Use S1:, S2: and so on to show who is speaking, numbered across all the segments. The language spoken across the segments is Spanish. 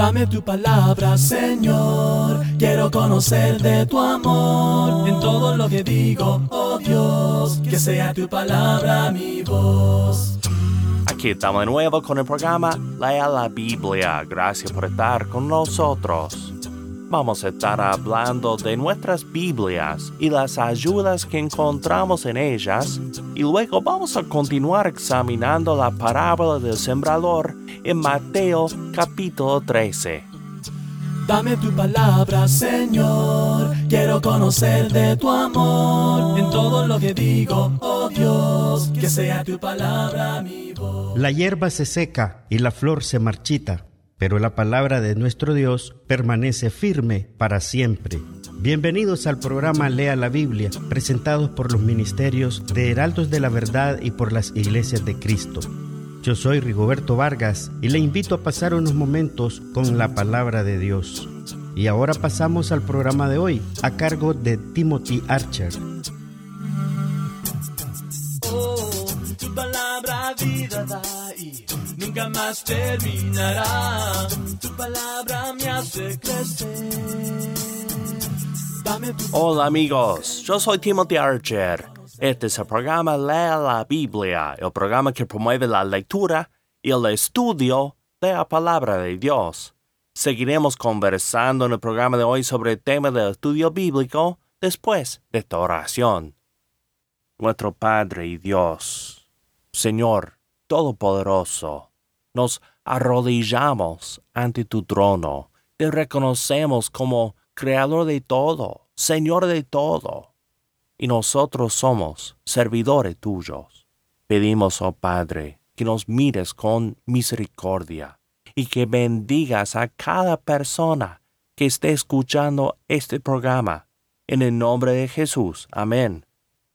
S1: Dame tu palabra, Señor. Quiero conocer de tu amor en todo lo que digo, oh Dios. Que sea tu palabra mi voz.
S2: Aquí estamos de nuevo con el programa Lea la Biblia. Gracias por estar con nosotros. Vamos a estar hablando de nuestras Biblias y las ayudas que encontramos en ellas, y luego vamos a continuar examinando la parábola del sembrador en Mateo capítulo 13.
S1: Dame tu palabra, Señor. Quiero conocer de tu amor en todo lo que digo, oh Dios. Que sea tu palabra mi voz.
S3: La hierba se seca y la flor se marchita, pero la palabra de nuestro Dios permanece firme para siempre. Bienvenidos al programa Lea la Biblia, presentados por los ministerios de Heraldos de la Verdad y por las Iglesias de Cristo. Yo soy Rigoberto Vargas y le invito a pasar unos momentos con la palabra de Dios. Y ahora pasamos al programa de hoy, a cargo de Timothy Archer.
S1: Oh, tu palabra vida da y nunca más terminará. Tu palabra me hace crecer.
S2: Hola amigos, yo soy Timothy Archer. Este es el programa Lea la Biblia, el programa que promueve la lectura y el estudio de la palabra de Dios. Seguiremos conversando en el programa de hoy sobre el tema del estudio bíblico después de esta oración. Nuestro Padre y Dios, Señor Todopoderoso, nos arrodillamos ante tu trono. Te reconocemos como Creador de todo, Señor de todo. Y nosotros somos servidores tuyos. Pedimos, oh Padre, que nos mires con misericordia y que bendigas a cada persona que esté escuchando este programa. En el nombre de Jesús. Amén.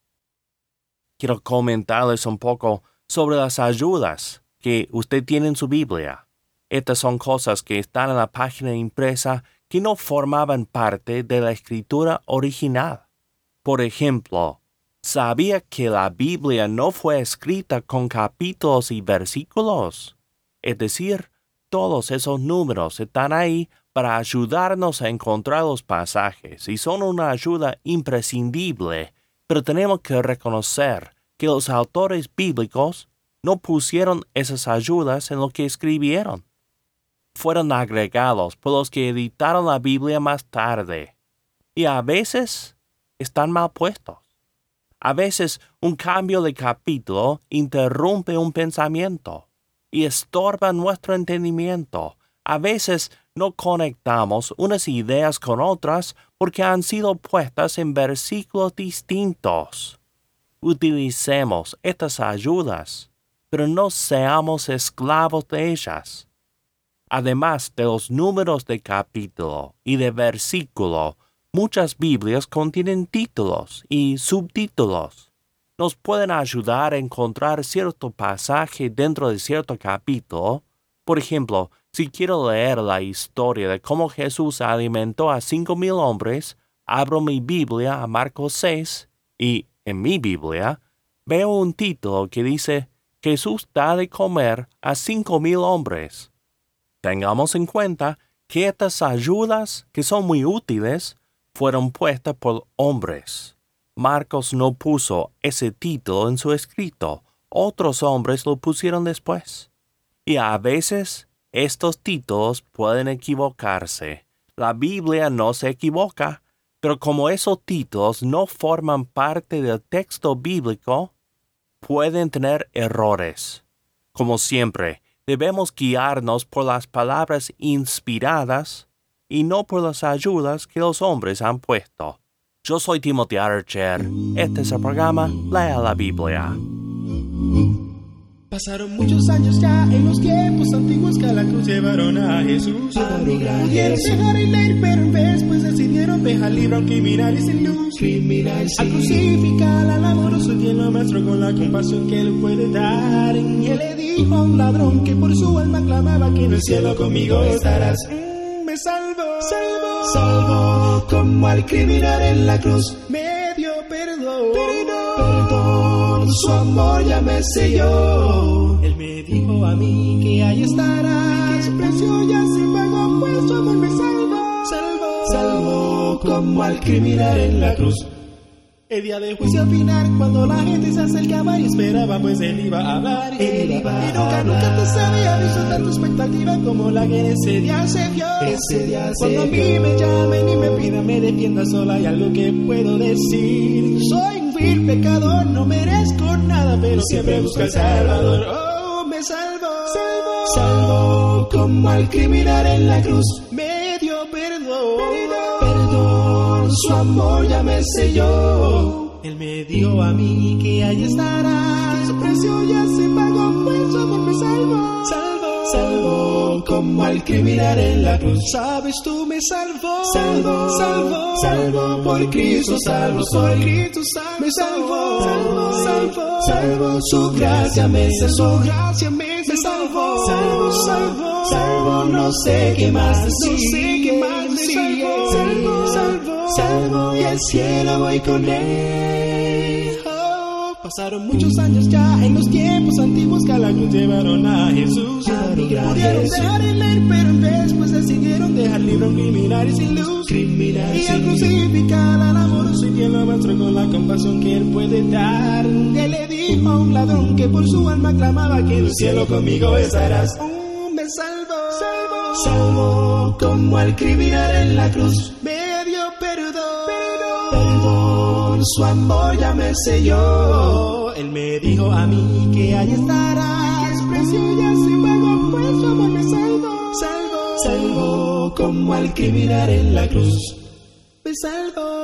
S2: Quiero comentarles un poco sobre las ayudas que usted tiene en su Biblia. Estas son cosas que están en la página impresa que no formaban parte de la escritura original. Por ejemplo, ¿sabía que la Biblia no fue escrita con capítulos y versículos? Es decir, todos esos números están ahí para ayudarnos a encontrar los pasajes y son una ayuda imprescindible, pero tenemos que reconocer que los autores bíblicos no pusieron esas ayudas en lo que escribieron. Fueron agregados por los que editaron la Biblia más tarde, y a veces están mal puestos. A veces un cambio de capítulo interrumpe un pensamiento y estorba nuestro entendimiento. A veces no conectamos unas ideas con otras porque han sido puestas en versículos distintos. Utilicemos estas ayudas, pero no seamos esclavos de ellas. Además de los números de capítulo y de versículo, muchas Biblias contienen títulos y subtítulos. Nos pueden ayudar a encontrar cierto pasaje dentro de cierto capítulo. Por ejemplo, si quiero leer la historia de cómo Jesús alimentó a 5,000 hombres, abro mi Biblia a Marcos 6 y, en mi Biblia, veo un título que dice Jesús da de comer a 5,000 hombres. Tengamos en cuenta que estas ayudas, que son muy útiles, fueron puestas por hombres. Marcos no puso ese título en su escrito. Otros hombres lo pusieron después. Y a veces estos títulos pueden equivocarse. La Biblia no se equivoca, pero como esos títulos no forman parte del texto bíblico, pueden tener errores. Como siempre, debemos guiarnos por las palabras inspiradas y no por las ayudas que los hombres han puesto. Yo soy Timothy Archer. Este es el programa Lea la Biblia.
S4: Pasaron muchos años ya en los tiempos antiguos que a la cruz llevaron a Jesús. Pudieron dejar el leer, pero en vez pues decidieron dejar libre a un criminal y sin luz. Al crucificar al amoroso quien lo mostró con la compasión que él puede dar. Y él le dijo a un ladrón que por su alma clamaba que en el cielo conmigo estarás. Me salvó, como al criminal en la cruz. Me dio perdón, su amor ya me selló. Él me dijo a mí que ahí estarás, su precio ya se pagó. como al criminal en la cruz. El día de juicio final, cuando la gente se acercaba y esperaba, pues él iba a hablar. Y nunca antes se había visto tanta expectativa como la que en ese día se vio. Cuando a mí me llamen y me pidan me defienda, solo hay algo que puedo decir. Soy un vil pecador, no merezco nada, pero siempre busco al Salvador. Oh, me salvó como al criminal en la cruz. Me dio perdón, su amor ya me selló. Él me dijo a mí que ahí estará, su precio ya se pagó, pues su amor me salvó como al criminal en la cruz. Sabes, tú me salvó, por Cristo salvo soy. Cristo me salvó, su gracia me cesó, me salvó, no sé qué más decir, salvo, y al cielo voy con él. Pasaron muchos años ya, en los tiempos antiguos que a la cruz llevaron a Jesús. Pudieron dejar el leer, pero después decidieron dejar libre a un criminal y sin luz. Y al crucificar al amoroso y fiel lo mostró con la compasión que él puede dar. Él le dijo a un ladrón que por su alma clamaba que en el cielo conmigo estarás. Me salvó como al criminal en la cruz. Me dio perdón, su amor ya me selló. Él me dijo a mí que ahí estarás, su precio ya se pagó, pues su amor me salvó como al criminal en la cruz. Me salvó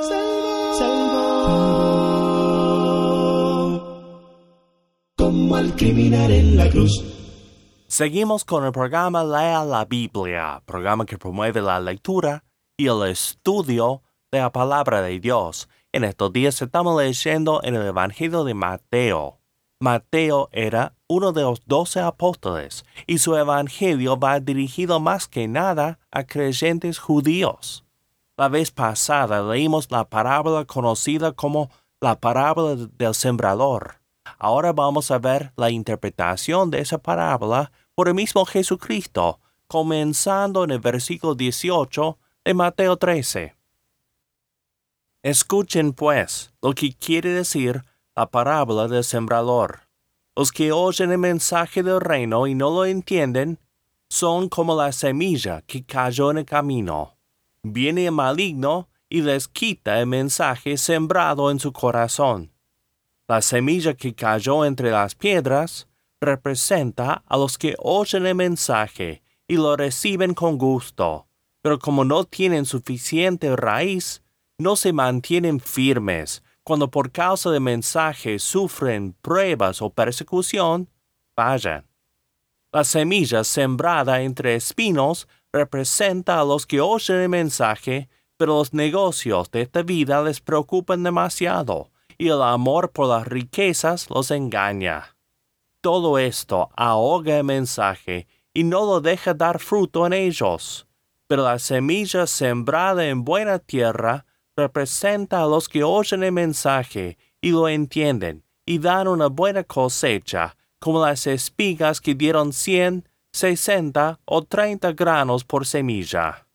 S4: como al criminal en la cruz.
S2: Seguimos con el programa Lea la Biblia, programa que promueve la lectura y el estudio de la palabra de Dios. En estos días estamos leyendo en el Evangelio de Mateo. Mateo era uno de los 12 apóstoles y su evangelio va dirigido más que nada a creyentes judíos. La vez pasada leímos la parábola conocida como la parábola del sembrador. Ahora vamos a ver la interpretación de esa parábola por el mismo Jesucristo, comenzando en el versículo 18 de Mateo 13. Escuchen, pues, lo que quiere decir la parábola del sembrador. Los que oyen el mensaje del reino y no lo entienden son como la semilla que cayó en el camino. Viene el maligno y les quita el mensaje sembrado en su corazón. La semilla que cayó entre las piedras representa a los que oyen el mensaje y lo reciben con gusto, pero como no tienen suficiente raíz, no se mantienen firmes. Cuando por causa del mensaje sufren pruebas o persecución, fallan. La semilla sembrada entre espinos representa a los que oyen el mensaje, pero los negocios de esta vida les preocupan demasiado y el amor por las riquezas los engaña. Todo esto ahoga el mensaje y no lo deja dar fruto en ellos. Pero la semilla sembrada en buena tierra representa a los que oyen el mensaje y lo entienden y dan una buena cosecha, como las espigas que dieron 100, 60 o 30 granos por semilla.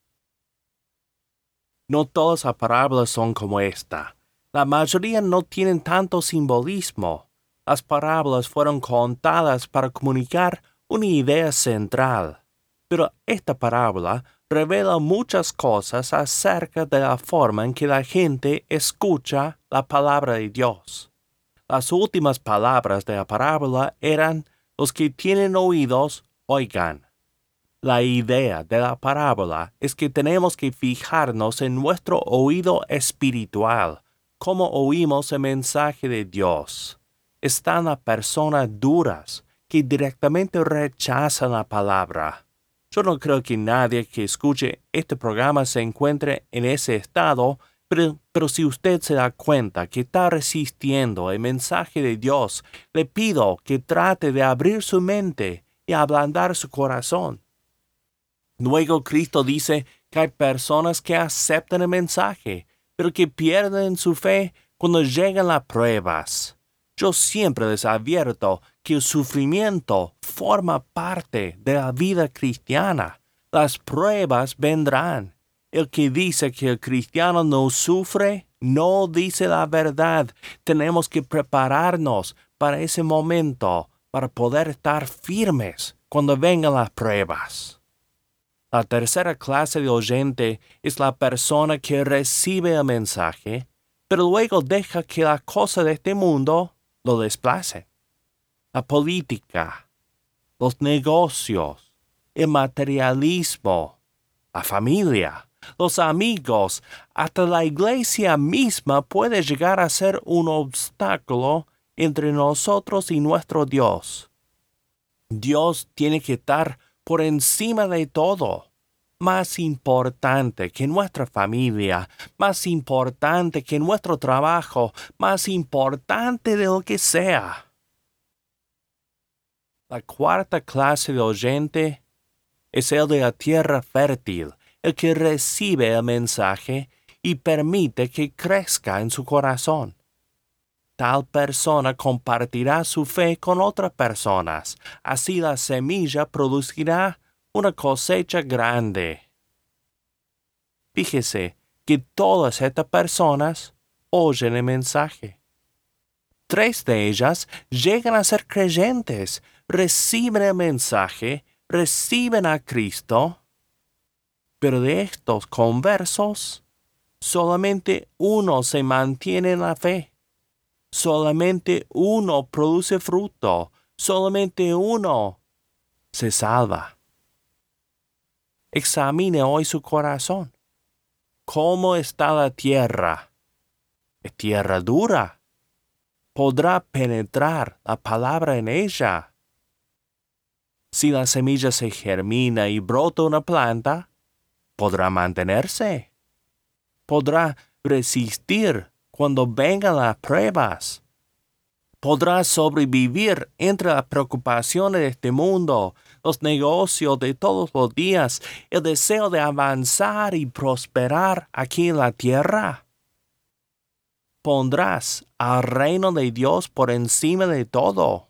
S2: No todas las parábolas son como esta. La mayoría no tienen tanto simbolismo. Las parábolas fueron contadas para comunicar una idea central. Pero esta parábola revela muchas cosas acerca de la forma en que la gente escucha la palabra de Dios. Las últimas palabras de la parábola eran: los que tienen oídos, oigan. La idea de la parábola es que tenemos que fijarnos en nuestro oído espiritual, cómo oímos el mensaje de Dios. Están las personas duras que directamente rechazan la palabra. Yo no creo que nadie que escuche este programa se encuentre en ese estado, pero si usted se da cuenta que está resistiendo el mensaje de Dios, le pido que trate de abrir su mente y ablandar su corazón. Luego Cristo dice que hay personas que aceptan el mensaje, pero que pierden su fe cuando llegan las pruebas. Yo siempre les advierto que el sufrimiento forma parte de la vida cristiana. Las pruebas vendrán El que dice que el cristiano no sufre, no dice la verdad. Tenemos que prepararnos para ese momento, para poder estar firmes cuando vengan las pruebas. La tercera clase de oyente es la persona que recibe el mensaje, pero luego deja que las cosas de este mundo lo desplacen. La política, los negocios, el materialismo, la familia, los amigos, hasta la iglesia misma puede llegar a ser un obstáculo entre nosotros y nuestro Dios. Dios tiene que estar por encima de todo, más importante que nuestra familia, más importante que nuestro trabajo, más importante de lo que sea. La cuarta clase de oyente es el de la tierra fértil, el que recibe el mensaje y permite que crezca en su corazón. Tal persona compartirá su fe con otras personas. Así la semilla producirá una cosecha grande. Fíjese que todas estas personas oyen el mensaje. 3 de ellas llegan a ser creyentes, reciben el mensaje, reciben a Cristo, pero de estos conversos, solamente uno se mantiene en la fe. Solamente uno produce fruto, solamente uno se salva. Examine hoy su corazón. ¿Cómo está la tierra? ¿Es tierra dura? ¿Podrá penetrar la palabra en ella? Si la semilla se germina y brota una planta, ¿podrá mantenerse? ¿Podrá resistir cuando vengan las pruebas? ¿Podrá sobrevivir entre las preocupaciones de este mundo, los negocios de todos los días, el deseo de avanzar y prosperar aquí en la tierra? Pondrás al reino de Dios por encima de todo.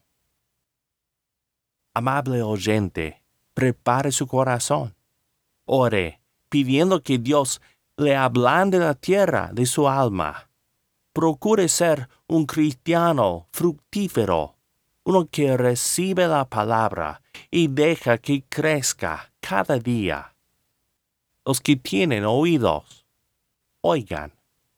S2: Amable oyente, prepare su corazón. Ore, pidiendo que Dios le ablande la tierra de su alma. Procure ser un cristiano fructífero, uno que recibe la palabra y deja que crezca cada día. Los que tienen oídos, oigan.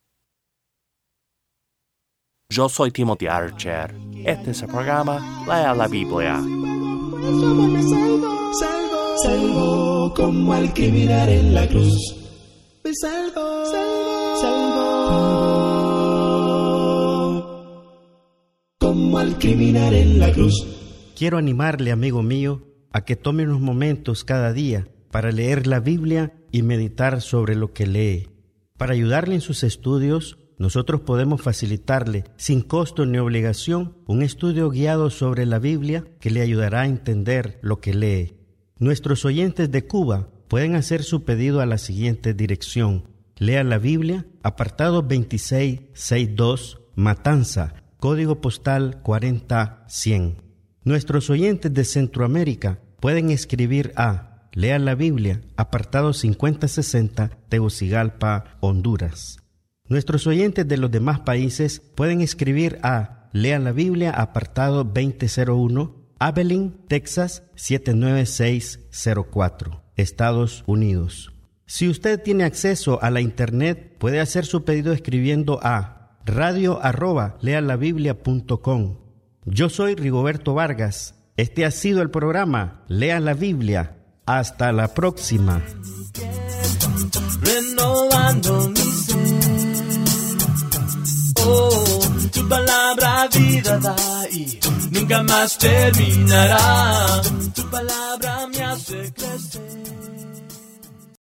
S2: Yo soy Timothy Archer. Este es el programa Lea la Biblia.
S4: Salvo como al criminal en la cruz. Me salvo. Como al criminal en la cruz.
S3: Quiero animarle, amigo mío, a que tome unos momentos cada día para leer la Biblia y meditar sobre lo que lee. Para ayudarle en sus estudios, nosotros podemos facilitarle, sin costo ni obligación, un estudio guiado sobre la Biblia que le ayudará a entender lo que lee. Nuestros oyentes de Cuba pueden hacer su pedido a la siguiente dirección: Lea la Biblia, apartado 2662, Matanza, código postal 40100. Nuestros oyentes de Centroamérica pueden escribir a Lea la Biblia, apartado 5060, Tegucigalpa, Honduras. Nuestros oyentes de los demás países pueden escribir a Lea la Biblia, apartado 2001, Abilene, Texas 79604, Estados Unidos. Si usted tiene acceso a la internet, puede hacer su pedido escribiendo a radio@lealabiblia.com. Yo soy Rigoberto Vargas. Este ha sido el programa Lea la Biblia. Hasta la próxima.
S1: Renovando mi ser. Oh, tu palabra vida da y nunca más terminará. Tu palabra me hace crecer.